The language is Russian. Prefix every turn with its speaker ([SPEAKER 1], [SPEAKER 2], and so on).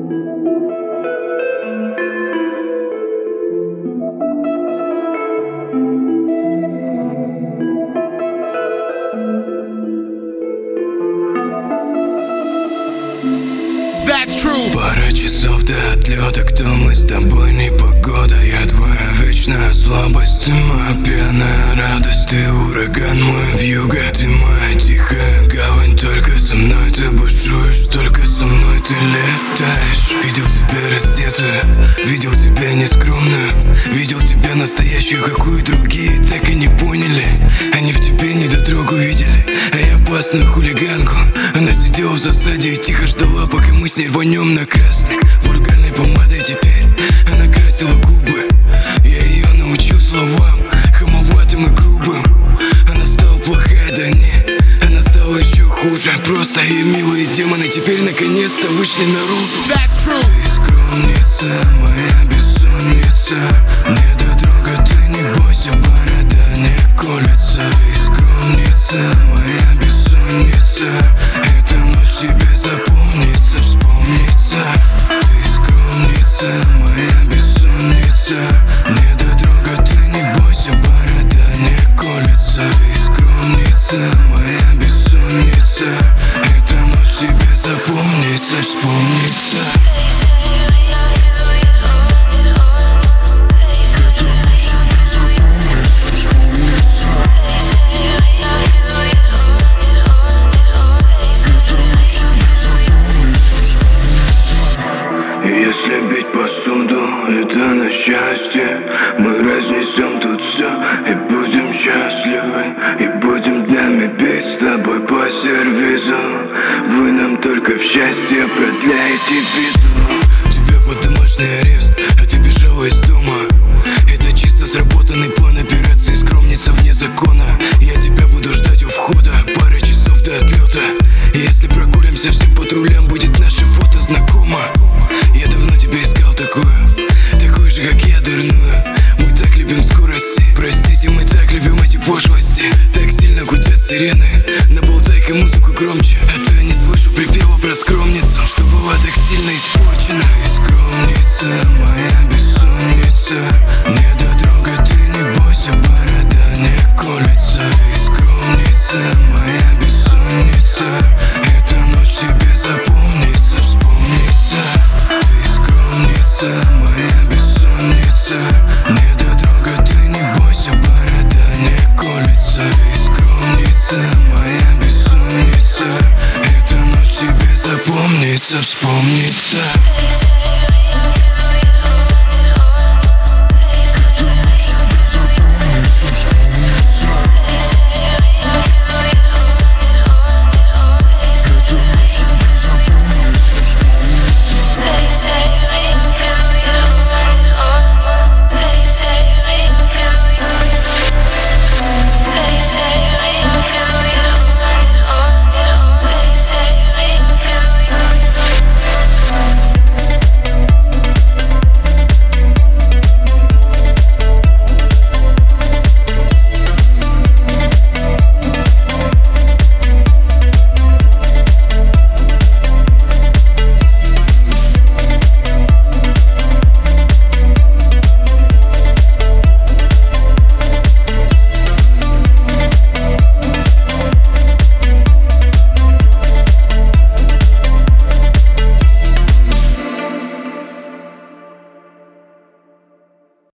[SPEAKER 1] Пара часов до отлета, кто мы с тобой, не погода. Я твоя вечная слабость, ты моя пьяная радость. Ты ураган, мой вьюга, ты моя тихая гавань. Только со мной ты бушуешь, только со мной ты летаешь. Видел тебя раздетую, видел тебя нескромную, видел тебя настоящую, какую другие так и не поняли. Они в тебе недотрогу видели, а я опасную хулиганку. Она сидела в засаде и тихо ждала, пока мы с ней рванем на красный. Вульгарной помадой теперь она красила губы. Я ее научил словам хамоватым и грубым. Она стала плохая, да не, она стала еще хуже. Просто и милые демоны теперь наконец-то вышли наружу. Ты скромница, моя бессонница, недотрога, ты не бойся, борода не колется. Ты скромница, моя бессонница, эта ночь тебе запомнится, вспомнится. Ты скромница, моя бессонница, недотрога, ты не бойся, борода не колется. Ты скромница, моя бессонница, эта ночь тебе запомнится, вспомнится. Если бить посуду, это на счастье. Мы разнесем тут все и будем счастливы. И будем днями бить с тобой по сервизу. Вы нам только в счастье продляете визу. Тебя под домашний арест, а ты бежала из дома. Это чисто сработанный план операции, скромница вне закона. Я тебя буду ждать у входа, пара часов до отлета. Если прогулимся всем патрулям, будет наше фото знакомо. Я давно тебя искал такую же, как я, дурную. Мы так любим скорости, простите, мы так любим эти пошлости. Так сильно гудят сирены, наболтай-ка музыку громче, а то я не слышу припева про скромницу, что была так сильно испорчена. Ты скромница, моя бессонница, недотрога, ты не бойся, борода не колется. Ты скромница, моя бессонница, эта ночь тебе запомнится, вспомнится. Ты скромница, моя бессонница, недотрога, ты не бойся, борода не колется. Ты скромница, моя бессонница, эта ночь тебе запомнится, вспомнится.